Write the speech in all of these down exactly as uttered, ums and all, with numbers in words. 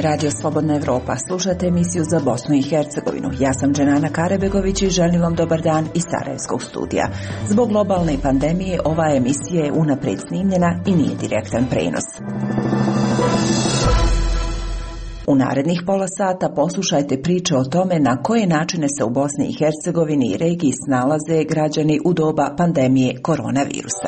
je Radio Slobodna Evropa. Slušate emisiju za Bosnu i Hercegovinu. Ja sam Dženana Karebegović i želim vam dobar dan iz Sarajevskog studija. Zbog globalne pandemije ova emisija je unaprijed snimljena i nije direktan prenos. U narednih pola sata poslušajte priče o tome na koje načine se u Bosni i Hercegovini i regiji snalaze građani u doba pandemije koronavirusa.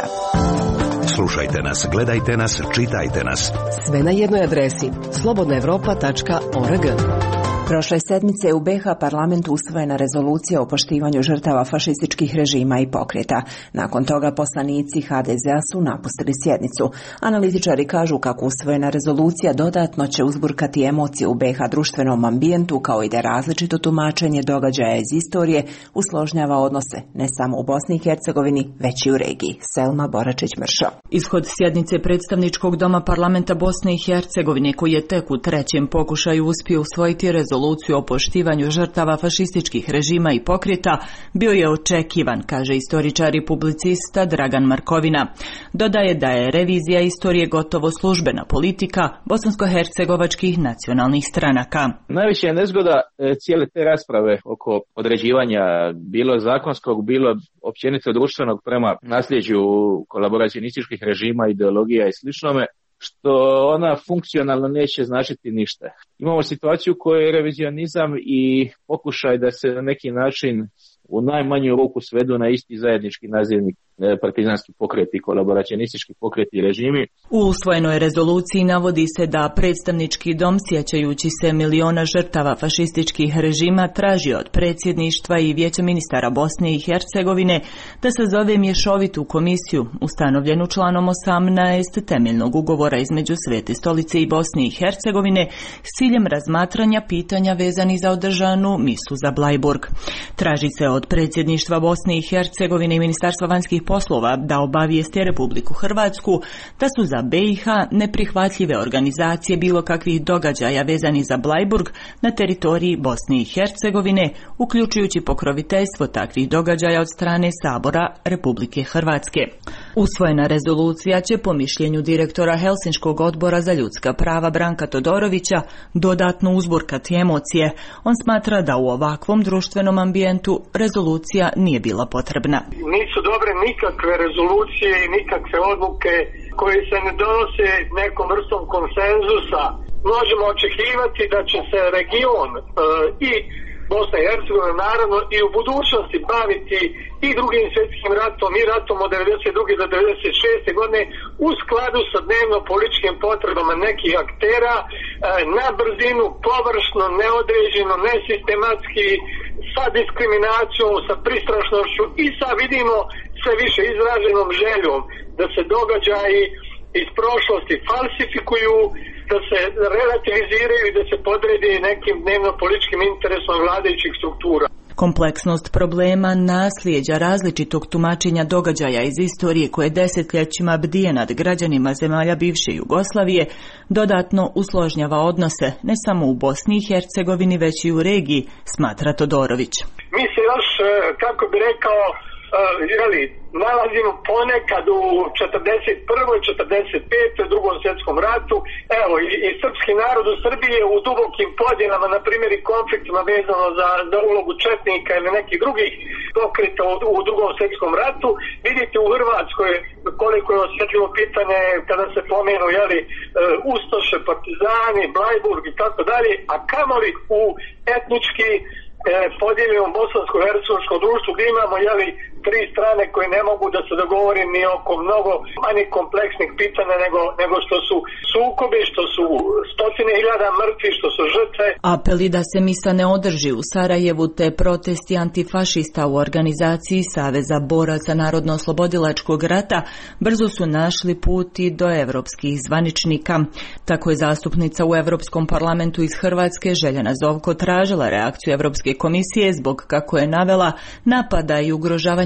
Slušajte nas, gledajte nas, čitajte nas. Sve na jednoj adresi slobodna evropa tačka org. Prošle sedmice u B iH parlamentu usvojena rezolucija o poštivanju žrtava fašističkih režima i pokreta. Nakon toga poslanici H D Z-a su napustili sjednicu. Analitičari kažu kako usvojena rezolucija dodatno će uzburkati emocije u B iH društvenom ambijentu, kao i da različito tumačenje događaja iz istorije usložnjava odnose ne samo u Bosni i Hercegovini, već i u regiji. Selma Boračić-Mršo. Ishod sjednice predstavničkog doma parlamenta Bosne i Hercegovine, koji je tek u trećem pokušaju uspio usvojiti rezoluciju Rezoluciju o poštivanju žrtava fašističkih režima i pokreta, bio je očekivan, kaže istoričar i publicista Dragan Markovina. Dodaje da je revizija istorije gotovo službena politika bosansko-hercegovačkih nacionalnih stranaka. Najviše je nezgoda cijele te rasprave oko određivanja bilo zakonskog, bilo općenito društvenog prema nasljeđu kolaboracionističkih režima, ideologija i sličnome, što ona funkcionalno neće značiti ništa. Imamo situaciju u kojoj je revizionizam i pokušaj da se na neki način u najmanju ruku svedu na isti zajednički nazivnik partizanski pokret i kolaboracionistički pokret i režimi. U usvojenoj rezoluciji navodi se da predstavnički dom, sjećajući se miliona žrtava fašističkih režima, traži od predsjedništva i Vijeća ministara Bosne i Hercegovine da sazove mješovitu komisiju ustanovljenu članom osamnaest temeljnog ugovora između Svete stolice i Bosne i Hercegovine s ciljem razmatranja pitanja vezanih za održanu misu za Blajburg. Traži se od predsjedništva Bosne i Hercegovine i Ministarstva vanjskih poslova da obavijeste Republiku Hrvatsku da su za B iH neprihvatljive organizacije bilo kakvih događaja vezani za Blajburg na teritoriji Bosne i Hercegovine, uključujući pokroviteljstvo takvih događaja od strane Sabora Republike Hrvatske. Usvojena rezolucija će po mišljenju direktora Helsinškog odbora za ljudska prava Branka Todorovića dodatno uzburkati emocije. On smatra da u ovakvom društvenom ambijentu rezolucija nije bila potrebna. Nisu dobre nikakve rezolucije i nikakve odluke koje se ne donose nekom vrstom konsenzusa. Možemo očekivati da će se region e, i Bosna i Hercegovina naravno i u budućnosti baviti i drugim svjetskim ratom i ratom od devedeset druge do devedeset šeste godine u skladu sa dnevno političkim potrebama nekih aktera, e, na brzinu, površno, neodređeno, nesistematski, sa diskriminacijom, sa pristrašnošću i sa, vidimo, sve više izraženom željom da se događaji iz prošlosti falsifikuju, da se relativiziraju i da se podredi nekim dnevno-političkim interesom vladajućih struktura. Kompleksnost problema nasljeđa različitog tumačenja događaja iz istorije koje desetljećima bdije nad građanima zemalja bivše Jugoslavije dodatno usložnjava odnose ne samo u Bosni i Hercegovini već i u regiji, smatra Todorović. Mi se još, kako bi rekao, jeli, nalazimo ponekad u četrdeset prvoj, četrdeset petoj, drugom svjetskom ratu, evo i, i srpski narod u Srbiji je u dubokim podjelama, na primjer i konfliktima vezano za, za ulogu četnika ili nekih drugih pokreta u, u drugom svjetskom ratu. Vidite u Hrvatskoj koliko je osjetljivo pitanje kada se pomenu, jeli, ustaše, partizani, Blajburg i tako dalje, a kamoli u etnički podijeljenom bosansko-hercegovačkom društvu gdje imamo, jeli, tri strane koje ne mogu da se dogovori ni oko mnogo manje kompleksnih pitanja nego, nego što su sukobi, što su stotine hiljada mrtvi, što su žrtve. Apeli da se misa ne održi u Sarajevu te protesti antifašista u organizaciji Saveza boraca Narodno-oslobodilačkog rata brzo su našli put i do evropskih zvaničnika. Tako je zastupnica u Europskom parlamentu iz Hrvatske Željana Zovko tražila reakciju Europske komisije zbog, kako je navela, napada i ugrožavanja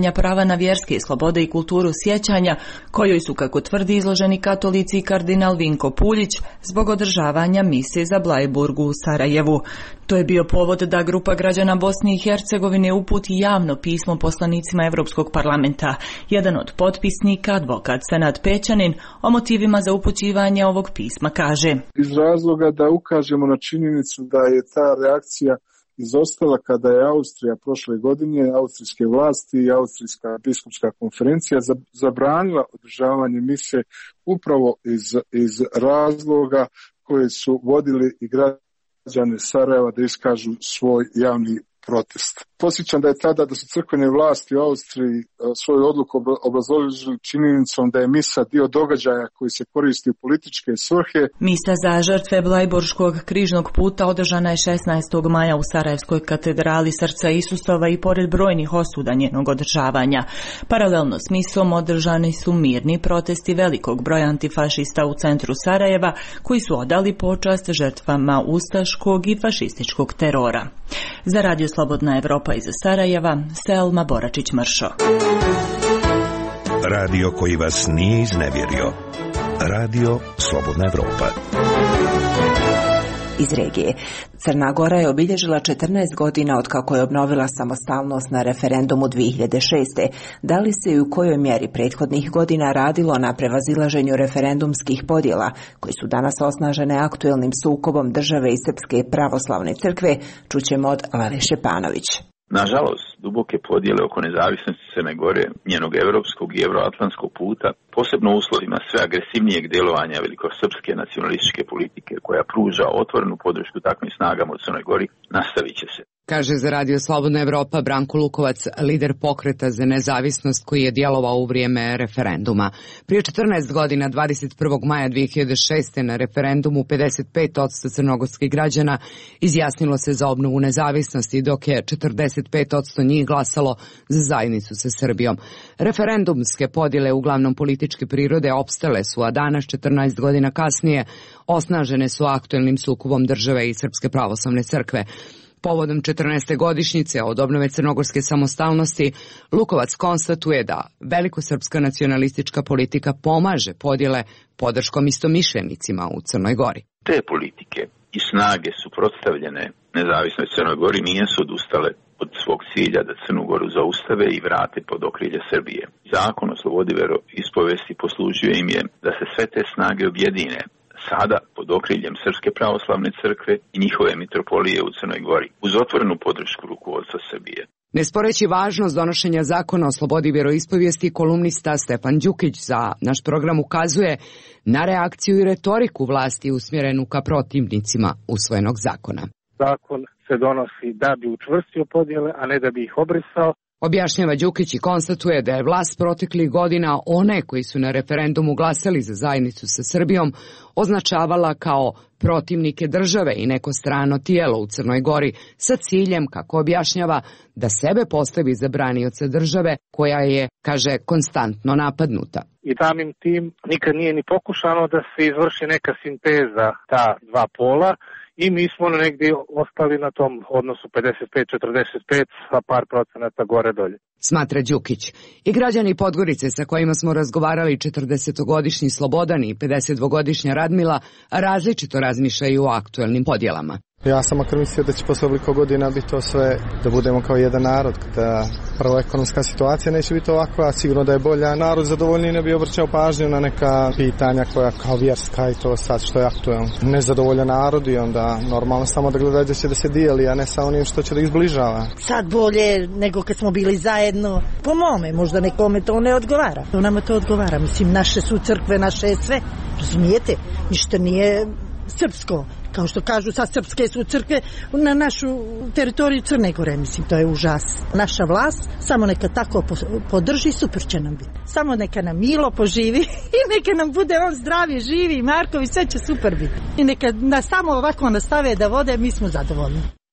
poštivanja prava na vjerske slobode i kulturu sjećanja, kojoj su, kako tvrdi, izloženi katolici i kardinal Vinko Puljić zbog održavanja mise za Blajburgu u Sarajevu. To je bio povod da grupa građana Bosne i Hercegovine uputi javno pismo poslanicima Europskog parlamenta. Jedan od potpisnika, advokat Senad Pećanin, o motivima za upućivanje ovog pisma kaže: iz razloga da ukažemo na činjenicu da je ta reakcija izostala kada je Austrija prošle godine, austrijske vlasti i Austrijska biskupska konferencija zabranila održavanje mise upravo iz, iz razloga koje su vodili i građani Sarajeva da iskažu svoj javni protest. Posjećam da je tada da su crkvene vlasti u Austriji svoju odluku obrazložili činjenicom da je misa dio događaja koji se koristi u političke svrhe. Misa za žrtve Blajburškog križnog puta održana je šesnaestog maja u Sarajevskoj katedrali Srca Isusova i pored brojnih osuda njenog održavanja. Paralelno s misom održani su mirni protesti velikog broja antifašista u centru Sarajeva koji su odali počast žrtvama ustaškog i fašističkog terora. Za Radio Slobodna Evropa iz Sarajeva, Selma Boračić-Mršo. Radio koji vas nije iznevjerio. Radio Slobodna Evropa. Iz regije. Crna Gora je obilježila četrnaest godina od kako je obnovila samostalnost na referendumu dvije hiljade šeste. Da li se i u kojoj mjeri prethodnih godina radilo na prevazilaženju referendumskih podjela, koji su danas osnažene aktuelnim sukobom države i Srpske pravoslavne crkve, čućemo od Lele Šepanović. Nažalost, duboke podjele oko nezavisnosti Crne Gore, njenog evropskog i euroatlantskog puta, posebno u uslovima sve agresivnijeg djelovanja velikosrpske nacionalističke politike koja pruža otvorenu podršku takvim snagama u Crnoj Gori, nastavit će se. Kaže za Radio Slobodna Evropa Branko Lukovac, lider pokreta za nezavisnost koji je djelovao u vrijeme referenduma. Prije četrnaest godina, dvadeset prvog maja dvije hiljade šeste. na referendumu pedeset pet posto crnogorskih građana izjasnilo se za obnovu nezavisnosti, dok je četrdeset pet posto njih glasalo za zajednicu sa Srbijom. Referendumske podjele, uglavnom političke prirode, opstale su, a danas, četrnaest godina kasnije, osnažene su aktuelnim sukobom države i Srpske pravoslavne crkve. Povodom četrnaeste godišnjice od obnove crnogorske samostalnosti, Lukovac konstatuje da velikosrpska nacionalistička politika pomaže podjele podrškom istomišljenicima u Crnoj Gori. Te politike i snage suprotstavljene nezavisnoj Crnoj Gori nisu odustale od svog cilja da Crnu Goru zaustave i vrate pod okrilje Srbije. Zakon o slobodi veroispovesti poslužio im je da se sve te snage objedine sada pod okriljem Srpske pravoslavne crkve i njihove mitropolije u Crnoj Gori, uz otvorenu podršku rukovodstva Srbije. Ne sporeći važnost donošenja zakona o slobodi vjeroispovijesti, kolumnista Stefan Đukić za naš program ukazuje na reakciju i retoriku vlasti usmjerenu ka protivnicima usvojenog zakona. Zakon se donosi da bi učvrstio podjele, a ne da bi ih obrisao. Objašnjava Đukić i konstatuje da je vlast proteklih godina one koji su na referendumu glasali za zajednicu sa Srbijom označavala kao protivnike države i neko strano tijelo u Crnoj Gori sa ciljem, kako objašnjava, da sebe postavi za branioca države koja je, kaže, konstantno napadnuta. I samim tim nikad nije ni pokušano da se izvrši neka sinteza ta dva pola. I mi smo negdje ostali na tom odnosu pedeset pet četrdeset pet, a par procenata gore dolje. Smatra Đukić. I građani Podgorice sa kojima smo razgovarali, četrdesetogodišnji Slobodan i pedesetdvogodišnja Radmila, različito razmišljaju o aktuelnim podjelama. Ja sam makar mislio da će posle ovoliko godina biti to sve, da budemo kao jedan narod, da prvo ekonomska situacija neće biti ovakva, sigurno da je bolja. Narod zadovoljniji ne bi obraćao pažnju na neka pitanja koja kao vjerska i to sad što je aktuelno. Nezadovoljan narod i onda normalno samo da gleda da će da se dijeli, a ne sa onim što će da ih zbližava. Sad bolje nego kad smo bili zajedno. Po mome, možda nekome to ne odgovara. Nama to odgovara, mislim, naše su crkve, naše je sve. Razumijete? Ništa nije srpsko. Kao što kažu, sad srpske su crkve na našu teritoriju Crne Gore, mislim, to je užas. Naša vlast samo neka tako podrži, super će nam biti. Samo neka nam Milo poživi i neka nam bude on zdravi, živi, Markovi, sve će super biti. I neka nas samo ovako nastave da vode, mi smo zadovoljni.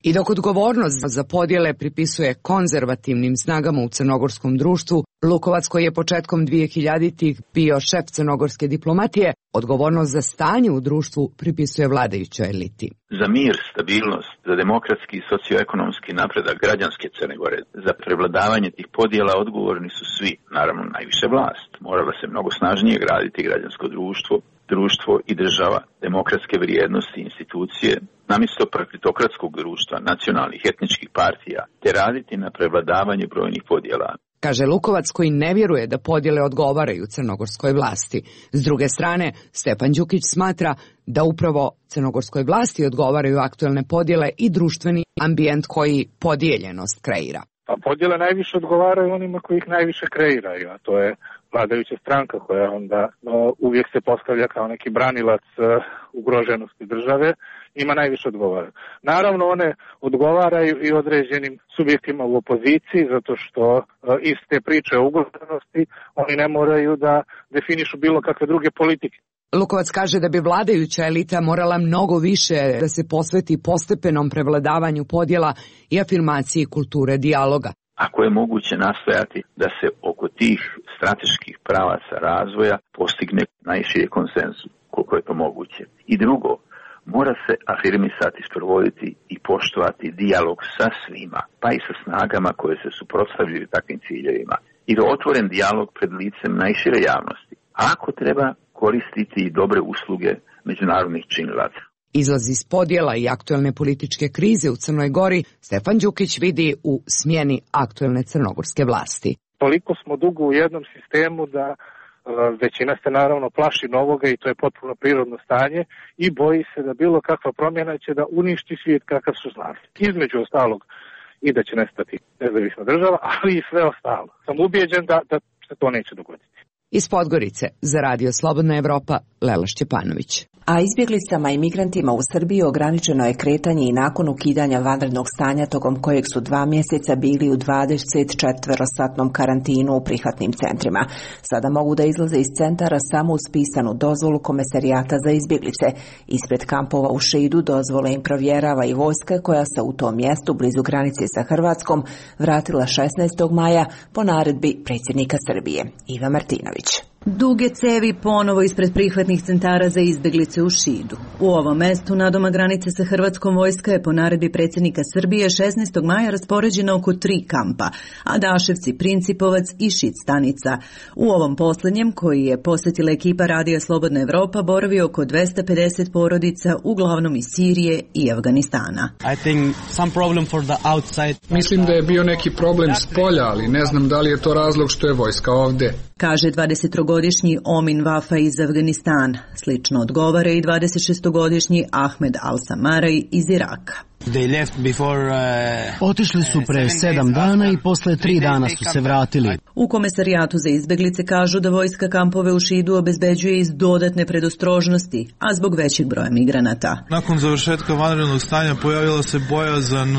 I dok odgovornost za podjele pripisuje konzervativnim snagama u crnogorskom društvu, Lukovac, koji je početkom dvehiljaditih bio šef crnogorske diplomatije, odgovornost za stanje u društvu pripisuje vladajućoj eliti. Za mir, stabilnost, za demokratski i socioekonomski napredak građanske Crne Gore, za prevladavanje tih podjela odgovorni su svi, naravno najviše vlast. Morala se mnogo snažnije graditi građansko društvo, društvo i država, demokratske vrijednosti i institucije, namjesto partitokratskog društva, nacionalnih etničkih partija, te raditi na prevladavanju brojnih podjela. Kaže Lukovac, koji ne vjeruje da podjele odgovaraju crnogorskoj vlasti. S druge strane, Stefan Đukić smatra da upravo crnogorskoj vlasti odgovaraju aktuelne podjele i društveni ambijent koji podijeljenost kreira. Pa podjele najviše odgovaraju onima koji ih najviše kreiraju, a to je vladajuća stranka koja onda no, uvijek se postavlja kao neki branilac uh, ugroženosti države, ima najviše odgovaraju. Naravno, one odgovaraju i određenim subjektima u opoziciji, zato što uh, iz te priče o ugroženosti oni ne moraju da definišu bilo kakve druge politike. Lukovac kaže da bi vladajuća elita morala mnogo više da se posveti postepenom prevladavanju podjela i afirmaciji kulture dijaloga. Ako je moguće nastojati da se oko tih strateških pravaca razvoja postigne najširi konsenzus, koliko je to moguće. I drugo, mora se afirmisati, sprovoditi i poštovati dijalog sa svima, pa i sa snagama koje se suprotstavljaju takvim ciljevima. I da otvoren dijalog pred licem najšire javnosti. A ako treba, koristiti i dobre usluge međunarodnih činilaca. Izlaz iz podjela i aktuelne političke krize u Crnoj Gori Stefan Đukić vidi u smjeni aktuelne crnogorske vlasti. Toliko smo dugo u jednom sistemu da uh, većina se naravno plaši novoga i to je potpuno prirodno stanje i boji se da bilo kakva promjena će da uništi svijet kakav su znali. Između ostalog i da će nestati nezavisna država, ali i sve ostalo. Sam ubijeđen da, da se to neće dogoditi. Iz Podgorice za Radio Slobodna Evropa, Lela Šćepanović. A izbjeglicama i migrantima u Srbiji ograničeno je kretanje i nakon ukidanja vanrednog stanja tokom kojeg su dva mjeseca bili u dvadeset četverosatnom karantinu u prihvatnim centrima. Sada mogu da izlaze iz centara samo uz pisanu dozvolu Komesarijata za izbjeglice. Ispred kampova u Šidu dozvole im provjerava i vojska koja se u tom mjestu blizu granice sa Hrvatskom vratila šesnaestog maja po naredbi predsjednika Srbije, Iva Martinović. Duge cevi ponovo ispred prihvatnih centara za izbjeglice u Šidu. U ovom mestu nadoma granice sa Hrvatskom vojska je po naredbi predsjednika Srbije šesnaestog maja raspoređena oko tri kampa, Adaševci, Principovac i Šid stanica. U ovom posljednjem, koji je posjetila ekipa Radija Slobodna Evropa, boravi oko dvesta pedeset porodica, uglavnom iz Sirije i Afganistana. I think some problem for the outside. Mislim da je bio neki problem s polja, ali ne znam da li je to razlog što je vojska ovdje, kaže dvadesettrogodišnji Omin Vafa iz Afganistana. Slično odgovara i dvadesetšestogodišnji Ahmed Al-Samaraj iz Iraka. Before, uh... Otišli su pre sedam dana i posle tri dana su se vratili. U Komesarijatu za izbjeglice kažu da vojska kampove u Šidu obezbeđuje iz dodatne predostrožnosti, a zbog većeg broja migranata. Nakon završetka vanrednog stanja pojavila se bojazan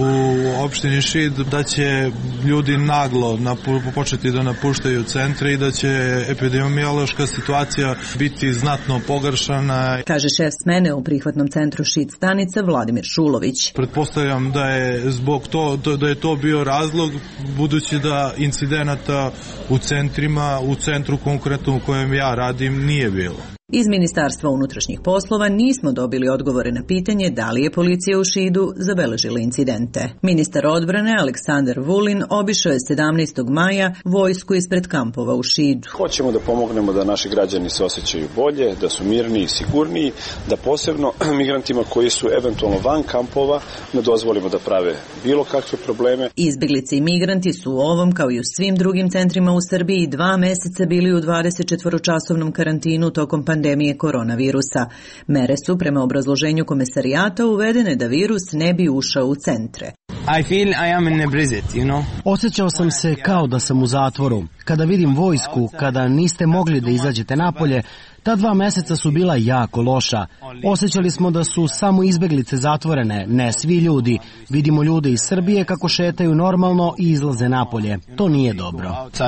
u opštini Šid da će ljudi naglo početi da napuštaju centre i da će epidemiološka situacija biti znatno pogoršana. Kaže šef smene u prihvatnom centru Šid stanica Vladimir Šulović. Pretpostavljam da je zbog to da je to bio razlog, budući da incidenata u centrima, u centru konkretno u kojem ja radim nije bilo. Iz Ministarstva unutrašnjih poslova nismo dobili odgovore na pitanje da li je policija u Šidu zabeležila incidente. Ministar odbrane Aleksandar Vulin obišao je sedamnaestog maja vojsku ispred kampova u Šidu. Hoćemo da pomognemo da naši građani se osjećaju bolje, da su mirniji i sigurniji, da posebno migrantima koji su eventualno van kampova ne dozvolimo da prave bilo kakve probleme. Izbjeglice i migranti su u ovom, kao i u svim drugim centrima u Srbiji, dva meseca bili u dvadesetčetvoročasovnom karantinu tokom pandemije. pandemije koronavirusa. Mere su, prema obrazloženju Komesarijata, uvedene da virus ne bi ušao u centre. I feel I am in a prison, you know? Osjećao sam se kao da sam u zatvoru. Kada vidim vojsku, kada niste mogli da izađete napolje, ta dva meseca su bila jako loša. Osjećali smo da su samo izbjeglice zatvorene, ne svi ljudi. Vidimo ljude iz Srbije kako šetaju normalno i izlaze napolje. To nije dobro.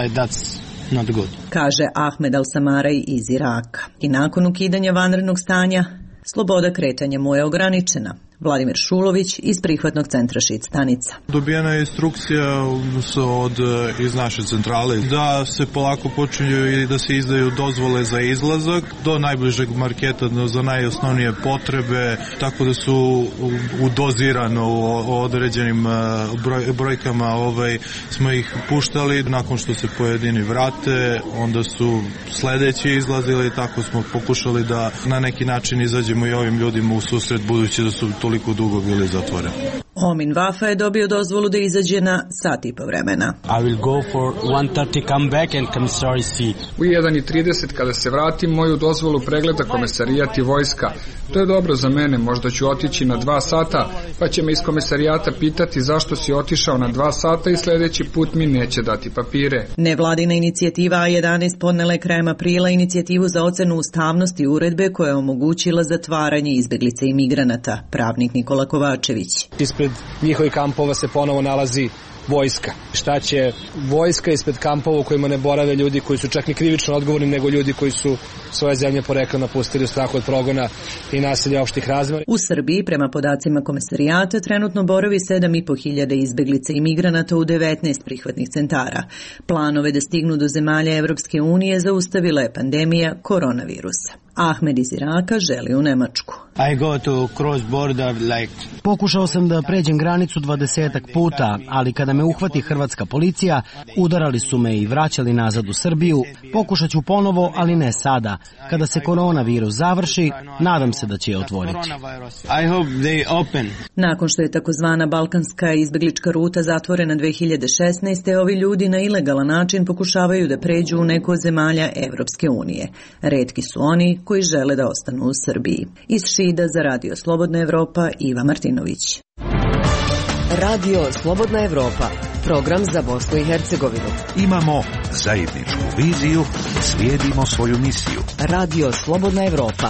Not good. Kaže Ahmed Al-Samaraj iz Iraka. I nakon ukidanja vanrednog stanja, sloboda kretanja mu je ograničena. Vladimir Šulović iz prihvatnog centra Šid stanica. Dobijena je instrukcija od, iz naše centrale da se polako počinju i da se izdaju dozvole za izlazak do najbližeg marketa za najosnovnije potrebe, tako da su udozirano u određenim broj, brojkama ovaj, smo ih puštali. Nakon što se pojedini vrate, onda su sledeći izlazili, tako smo pokušali da na neki način izađemo i ovim ljudima u susret, budući da su toliko dugo bili zatvoreni. Omin Vafa je dobio dozvolu da izađe na sat i po vremena. I will go for one thirty, come back and commissary see. U jedan i trideset kada se vratim, moju dozvolu pregleda komesarijat i vojska. To je dobro za mene, možda ću otići na dva sata, pa će me iz komisarijata pitati zašto si otišao na dva sata i sledeći put mi neće dati papire. Nevladina inicijativa A jedanaest podnela je krajem aprila inicijativu za ocenu ustavnosti uredbe koja je omogućila zatvaranje izbeglica i migranata. Pravnik Nikola Kovačević. Ispred njihovih kampova se ponovo nalazi vojska. Šta će vojska ispred kampova u kojima ne borave ljudi koji su čak ni krivično odgovorni, nego ljudi koji su svoje zemlje porekla napustili u strahu od progona i nasilja opštih razmera. U Srbiji, prema podacima komesarijata, trenutno boravi sedam i po hiljada izbeglica i migranata u devetnaest prihvatnih centara. Planove da stignu do zemalja Evropske unije zaustavila je pandemija koronavirusa. Ahmed iz Iraka želi u Nemačku. I go to cross border like... Pokušao sam da pređem granicu dvadesetak puta, ali kada me uhvati hrvatska policija, udarali su me i vraćali nazad u Srbiju. Pokušat ću ponovo, ali ne sada. Kada se koronavirus završi, nadam se da će je otvoriti. I hope they open. Nakon što je takozvana balkanska izbeglička ruta zatvorena dve hiljade šesnaeste. ovi ljudi na ilegalan način pokušavaju da pređu u neko od zemalja Evropske unije. Retki su oni koji žele da ostanu u Srbiji. Iz Šida za Radio Slobodna Evropa, Iva Martinović. Radio Slobodna Evropa, program za Bosnu i Hercegovinu. Imamo zajedničku viziju, slijedimo svoju misiju. Radio Slobodna Evropa.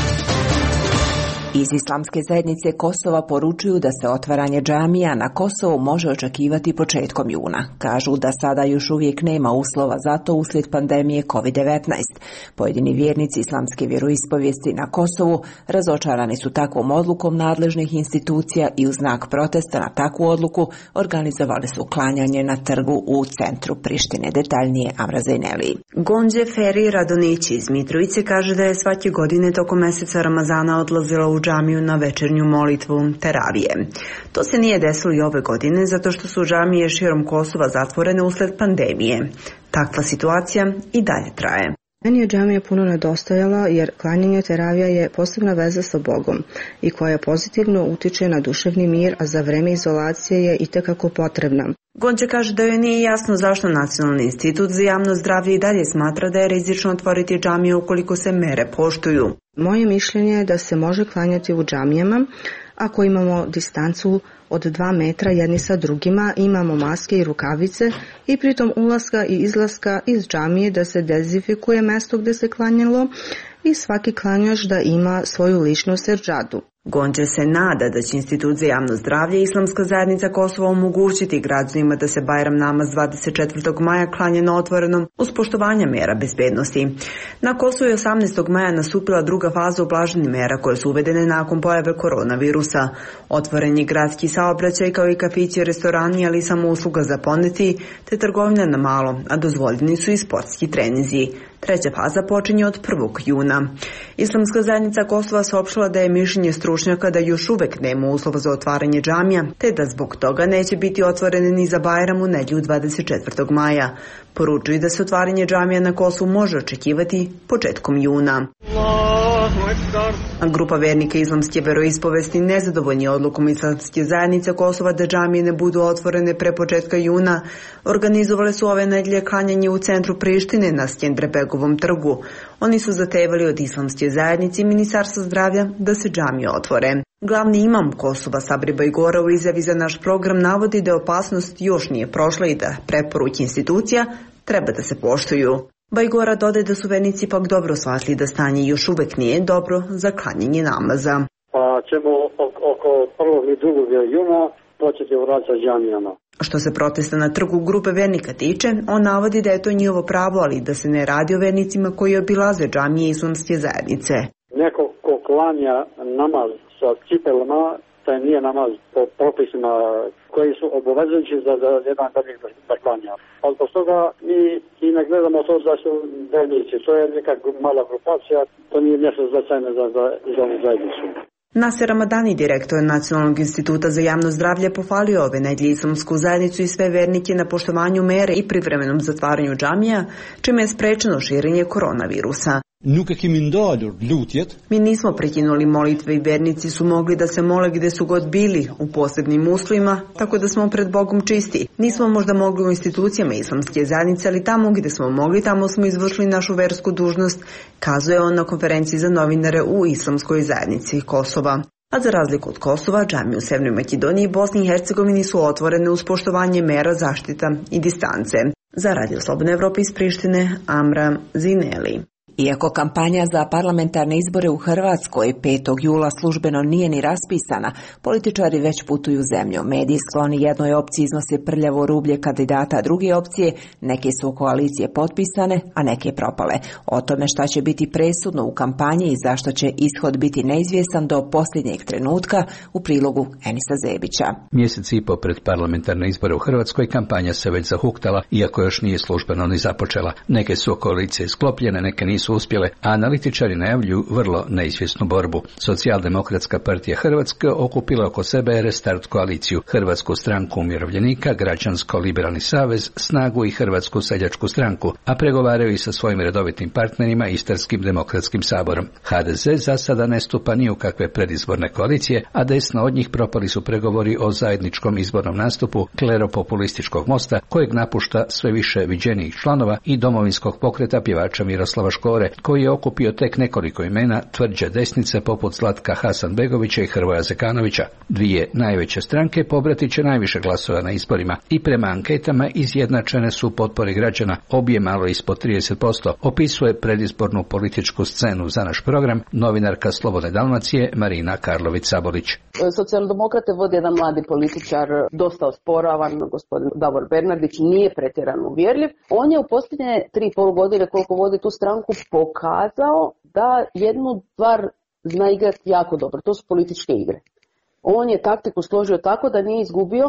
Iz Islamske zajednice Kosova poručuju da se otvaranje džamija na Kosovu može očekivati početkom juna. Kažu da sada još uvijek nema uslova za to uslijed pandemije kovid devetnaest. Pojedini vjernici islamske vjeroispovijesti na Kosovu razočarani su takvom odlukom nadležnih institucija i u znak protesta na takvu odluku organizovali su klanjanje na trgu u centru Prištine. Detaljnije Amra Zajneli. Gonđe Feri Radonići iz Mitrovice kaže da je svake godine tokom meseca Ramazana odlazila u džamiju na večernju molitvu teravije. To se nije desilo i ove godine zato što su džamije širom Kosova zatvorene usled pandemije. Takva situacija i dalje traje. Meni je džamija puno nedostajala jer klanjanje teravija je posebna veza sa Bogom i koja pozitivno utiče na duševni mir, a za vreme izolacije je itekako potrebna. Gonđe kaže da joj nije jasno zašto Nacionalni institut za javno zdravlje i dalje smatra da je rizično otvoriti džamiju ukoliko se mere poštuju. Moje mišljenje je da se može klanjati u džamijama ako imamo distancu od dva metra jedni sa drugima, imamo maske i rukavice i pritom ulaska i izlaska iz džamije da se dezinfikuje mesto gde se klanjalo i svaki klanjač da ima svoju ličnu seđadu. Gonđe se nada da će Institut za javno zdravlje i Islamska zajednica Kosova omogućiti građanima da se Bajram namaz dvadeset četvrtog maja klanje na otvorenom uz poštovanje mera bezbednosti. Na Kosovu je osamnaestog maja nastupila druga faza ublaženih mera koje su uvedene nakon pojave koronavirusa. Otvoren je gradski saobraćaj kao i kafići, restorani, ali i samo usluga za poneti te trgovina na malo, a dozvoljeni su i sportski treninzi. Treća faza počinje od prvog juna. Islamska zajednica Kosova saopštila da je mišljenje stručnjaka da još uvek nema uslova za otvaranje džamija, te da zbog toga neće biti otvorene ni za Bajram u nedjelju dvadeset četvrtog maja. Poručuju da se otvaranje džamija na Kosovu može očekivati početkom juna. A grupa vernika islamske veroispovesti nezadovoljni odlukom Islamske zajednice Kosova da džamije ne budu otvorene pre početka juna, organizovali su ove nedelje klanjanje u centru Prištine na Skendrebegovom trgu. Oni su zahtevali od Islamske zajednice i Ministarstva zdravlja da se džamije otvore. Glavni imam Kosova Sabri Bajgora u izjavi za naš program navodi da opasnost još nije prošla i da preporuke institucija treba da se poštuju. Bajgora dodaje da su vernici ipak dobro shvatili da stanje još uvek nije dobro za klanjanje namaza. Pa ćemo oko prvog i drugog juna početi vraćati džamijama. Što se protesta na trgu grupe vernika tiče, on navodi da je to njihovo pravo, ali da se ne radi o vernicima koji obilaze džamije Islamske zajednice. Neko ko klanja namaz sa cipelama taj nije namaz po propisima koji su obavezujući za, za jedan dan da klanja. A zbog toga mi i ne gledamo to da su vernici. To je neka mala grupacija, to nije mjesto značajno za, za, za ovu zajednicu. Nasir Ramadani, direktor Nacionalnog instituta za javno zdravlje, pohvalio ove nedjelje islamsku zajednicu i sve vernike na poštovanju mere i privremenom zatvaranju džamija, čime je sprečeno širenje koronavirusa. Mi nismo prekinuli molitve i vernici su mogli da se mole gdje su god bili, u posebnim uslovima, tako da smo pred Bogom čisti. Nismo možda mogli u institucijama islamske zajednice, ali tamo gdje smo mogli, tamo smo izvršili našu versku dužnost, kazuje on na konferenciji za novinare u islamskoj zajednici Kosova. A za razliku od Kosova, džamije u Severnoj Makedoniji i Bosni i Hercegovini su otvorene uz poštovanje mera zaštita i distance. Za Radio Slobodne Evrope iz Prištine, Amra Zineli. Iako kampanja za parlamentarne izbore u Hrvatskoj petog jula službeno nije ni raspisana, političari već putuju zemljom. Mediji skloni jednoj opciji iznose prljavo rublje kandidata, a druge opcije, neke su koalicije potpisane, a neke propale. O tome šta će biti presudno u kampanji i zašto će ishod biti neizvjestan do posljednjeg trenutka, u prilogu Enisa Zebića. Mjesec i po pred parlamentarne izbore u Hrvatskoj kampanja se već zahuktala, iako još nije službeno ni započela. Neke su koalicije sklopljene, neke nisu su uspjele, a analitičari najavljuju vrlo neizvjesnu borbu. Socijaldemokratska partija Hrvatske okupila oko sebe Restart koaliciju, Hrvatsku stranku umirovljenika, Građansko-liberalni savez, Snagu i Hrvatsku seljačku stranku, a pregovaraju i sa svojim redovitim partnerima Istarskim demokratskim saborom. ha de ze za sada ne stupa ni u kakve predizborne koalicije, a desno od njih propali su pregovori o zajedničkom izbornom nastupu kleropopulističkog mosta, kojeg napušta sve više viđenijih članova, i domovinskog pokreta pjevača Miroslava Škore, koji je okupio tek nekoliko imena tvrđe desnice poput Zlatka Hasanbegovića i Hrvoja Zekanovića. Dvije najveće stranke pobratit će najviše glasova na izborima i prema anketama izjednačene su potpore građana, obje malo ispod trideset posto, opisuje predizbornu političku scenu za naš program novinarka Slobodne Dalmacije Marina Karlović-Sabolić. Socijaldemokrate vodi jedan mladi političar, dosta osporavan, gospodin Davor Bernardić, nije pretjerano uvjerljiv. On je u posljednje tri i pol godine koliko vodi tu stranku pokazao da jednu stvar zna igrati jako dobro, to su političke igre. On je taktiku složio tako da nije izgubio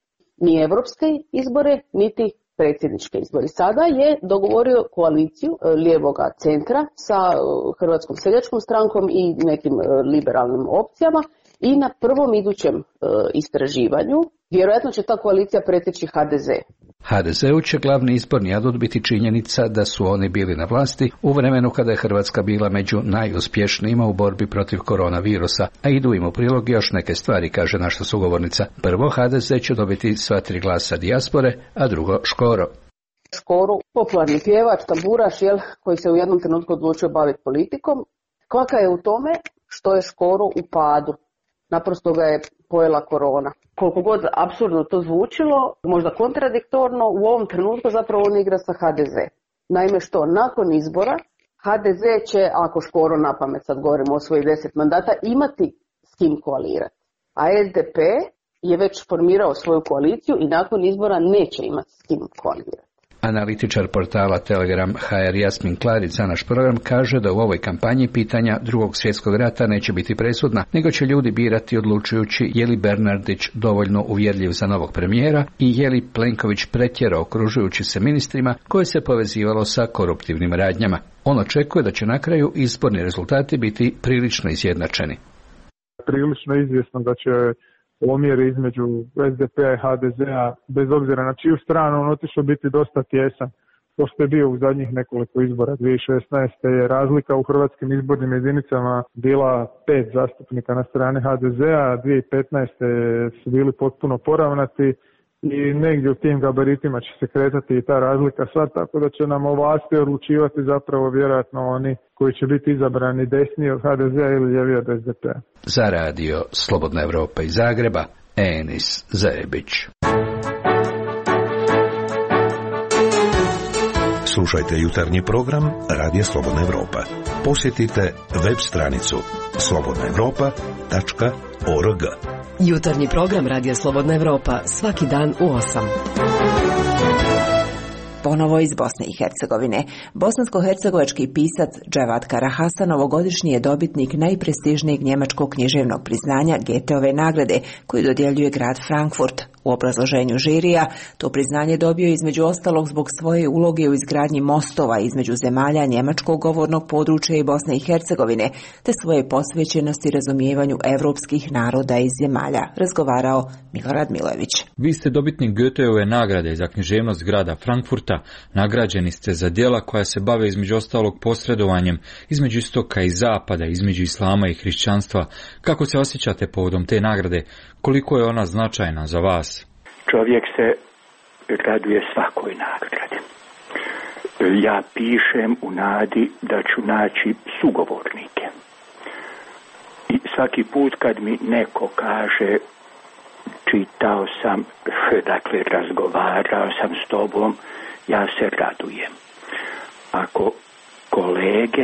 ni evropske izbore, niti predsjedničke izbore. Sada je dogovorio koaliciju lijevoga centra sa Hrvatskom seljačkom strankom i nekim liberalnim opcijama i na prvom idućem istraživanju vjerojatno će ta koalicija preteći ha de ze. ha de zeu će glavni izborni adut biti činjenica da su oni bili na vlasti u vremenu kada je Hrvatska bila među najuspješnijima u borbi protiv koronavirusa, a idu im u prilog još neke stvari, kaže naša sugovornica. Prvo, ha de ze će dobiti sva tri glasa dijaspore, a drugo Škoro. Škoro, popularni pjevač, tamburaš, jel, koji se u jednom trenutku odlučio baviti politikom. Kvaka je u tome što je Škoro u padu. Naprosto ga je pojela korona. Koliko god apsurdno to zvučilo, možda kontradiktorno, u ovom trenutku zapravo on igra sa ha de ze. Naime što, nakon izbora ha de ze će, ako Škoro na pamet, sad govorimo o svojih deset mandata, imati s kim koalirati. A es de pe je već formirao svoju koaliciju i nakon izbora neće imati s kim koalirati. Analitičar portala Telegram ha er Jasmin Klarić za naš program kaže da u ovoj kampanji pitanja drugog svjetskog rata neće biti presudna, nego će ljudi birati odlučujući je li Bernardić dovoljno uvjerljiv za novog premijera i je li Plenković pretjerao okružujući se ministrima koje se povezivalo sa koruptivnim radnjama. On očekuje da će na kraju izborni rezultati biti prilično izjednačeni. Prilično izvjesno da će omjer između es de pe-a i ha de ze-a, bez obzira na čiju stranu, on otišao biti dosta tjesan. Pošto je bio u zadnjih nekoliko izbora, dvije tisuće šesnaeste. je razlika u hrvatskim izbornim jedinicama bila pet zastupnika na strani ha de ze-a, dvije tisuće petnaeste. su bili potpuno poravnati i negdje u tim gabaritima će se kretati i ta razlika sad, tako da će nam o vlasti odlučivati zapravo vjerojatno oni koji će biti izabrani desniji od ha de ze-a ili ljevi od es de pe-a. Za radio Slobodna Evropa iz Zagreba, Enis Zebić. Slušajte jutarnji program Radija Slobodna Evropa. Posjetite web stranicu slobodna evropa tačka org. Jutarnji program Radija Slobodna Evropa svaki dan u osam. Ponovo iz Bosne i Hercegovine. Bosansko-hercegovački pisac Dževad Karahasan ovogodišnji je dobitnik najprestižnijeg njemačkog književnog priznanja Goetheove nagrade koju dodjeljuje grad Frankfurt. U obrazloženju žirija to priznanje dobio između ostalog zbog svoje uloge u izgradnji mostova između zemalja njemačkog govornog područja i Bosne i Hercegovine, te svoje posvećenosti razumijevanju evropskih naroda iz zemalja, razgovarao Milorad Milojević. Vi ste dobitnik Goetheove nagrade za književnost grada Frankfurta. Nagrađeni ste za djela koja se bave između ostalog posredovanjem između istoka i zapada, između islama i hrišćanstva. Kako se osjećate povodom te nagrade? Koliko je ona značajna za vas? Čovjek se raduje svakoj nagradi. Ja pišem u nadi da ću naći sugovornike. I svaki put kad mi neko kaže čitao sam, dakle razgovarao sam s tobom, ja se radujem. Ako kolege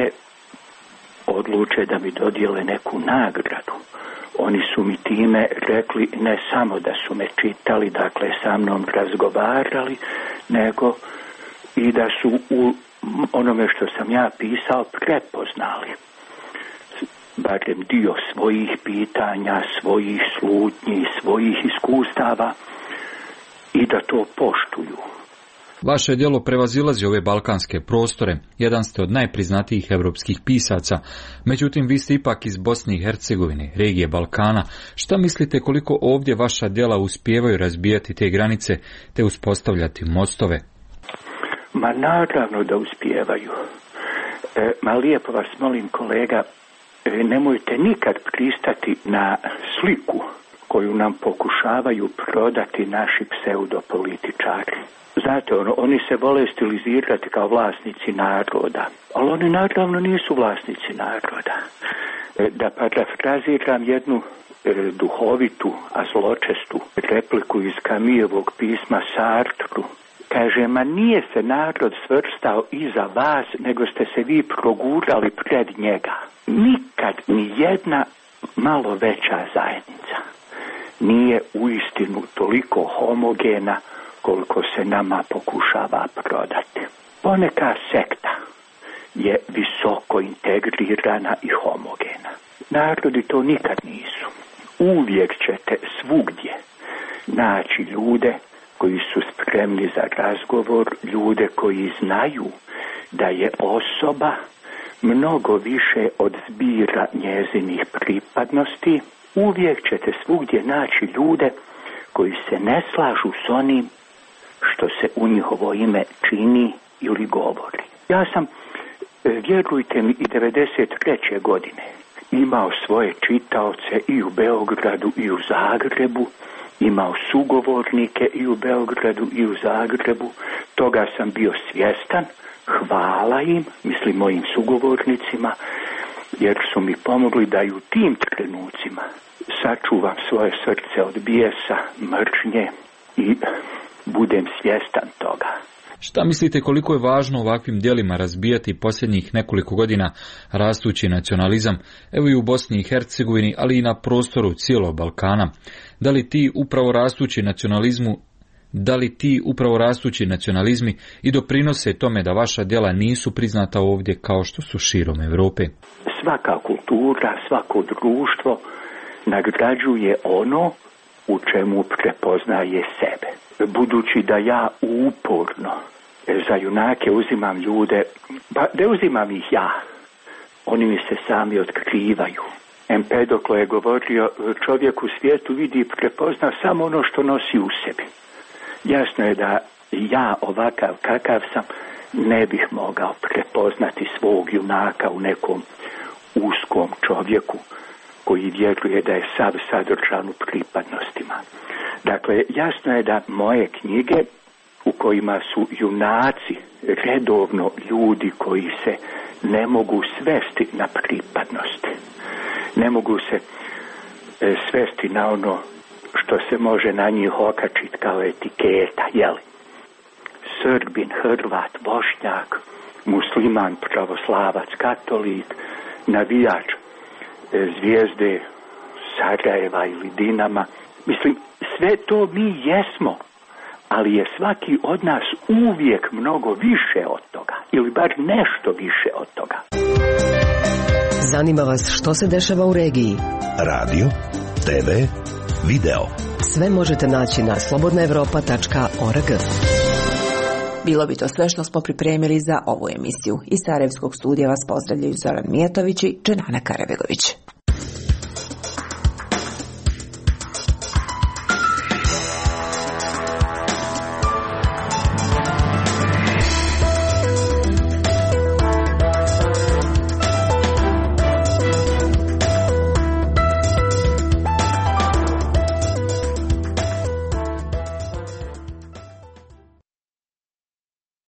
odluče da mi dodijele neku nagradu, oni su mi time rekli ne samo da su me čitali, dakle sa mnom razgovarali, nego i da su u onome što sam ja pisao prepoznali barem dio svojih pitanja, svojih slutnji, svojih iskustava i da to poštuju. Vaše djelo prevazilazi ove balkanske prostore, jedan ste od najpriznatijih europskih pisaca, međutim vi ste ipak iz Bosne i Hercegovine, regije Balkana. Šta mislite koliko ovdje vaša djela uspijevaju razbijati te granice te uspostavljati mostove? Ma naravno da uspijevaju. E, ma lijepo vas molim kolega, e, nemojte nikad pristati na sliku koju nam pokušavaju prodati naši pseudopolitičari. Znate, ono, oni se vole stilizirati kao vlasnici naroda, ali oni naravno nisu vlasnici naroda. E, da parafraziram jednu e, duhovitu, a zločestu repliku iz Camusovog pisma Sartru, kaže, ma nije se narod svrstao iza vas, nego ste se vi progurali pred njega. Nikad ni jedna malo veća zajednica nije uistinu toliko homogena koliko se nama pokušava prodati. Poneka sekta je visoko integrirana i homogena. Narodi to nikad nisu. Uvijek ćete svugdje naći ljude koji su spremni za razgovor, ljude koji znaju da je osoba mnogo više od zbira njezinih pripadnosti. Uvijek ćete svugdje naći ljude koji se ne slažu s onim što se u njihovo ime čini ili govori. Ja sam, vjerujte mi, i devedeset treće godine imao svoje čitaoce i u Beogradu i u Zagrebu, imao sugovornike i u Beogradu i u Zagrebu, toga sam bio svjestan, hvala im, mislim mojim sugovornicima, jer su mi pomogli da i u tim trenucima sačuvam svoje srce od bijesa, mržnje i budem svjestan toga. Šta mislite koliko je važno ovakvim djelima razbijati posljednjih nekoliko godina rastući nacionalizam, evo i u Bosni i Hercegovini, ali i na prostoru cijelog Balkana? Da li ti upravo rastući nacionalizmu, da li ti upravo rastući nacionalizmi i doprinose tome da vaša djela nisu priznata ovdje kao što su širom Europe? Svaka kultura, svako društvo nagrađuje ono u čemu prepoznaje sebe. Budući da ja uporno za junake uzimam ljude, pa ne uzimam ih ja, oni mi se sami otkrivaju. Empedoklo je govorio, čovjek u svijetu vidi i prepozna samo ono što nosi u sebi. Jasno je da ja ovakav kakav sam ne bih mogao prepoznati svog junaka u nekom uskom čovjeku koji vjeruje da je sav sadržan u pripadnostima. Dakle, jasno je da moje knjige u kojima su junaci redovno ljudi koji se ne mogu svesti na pripadnosti. Ne mogu se e, svesti na ono što se može na njih okačiti kao etiketa, jeli? Srbin, Hrvat, Bošnjak, musliman, pravoslavac, katolik, navijač e, Zvijezde, Sarajeva ili Dinama. Mislim, sve to mi jesmo, ali je svaki od nas uvijek mnogo više od toga, ili bar nešto više od toga. Zanima vas što se dešava u regiji? Radio, te ve, video. Sve možete naći na slobodna evropa tačka org. Bilo bi to sve što smo pripremili za ovu emisiju. Iz Sarajevskog studija vas pozdravljaju Zoran Mijatović i Dženana Karabegović.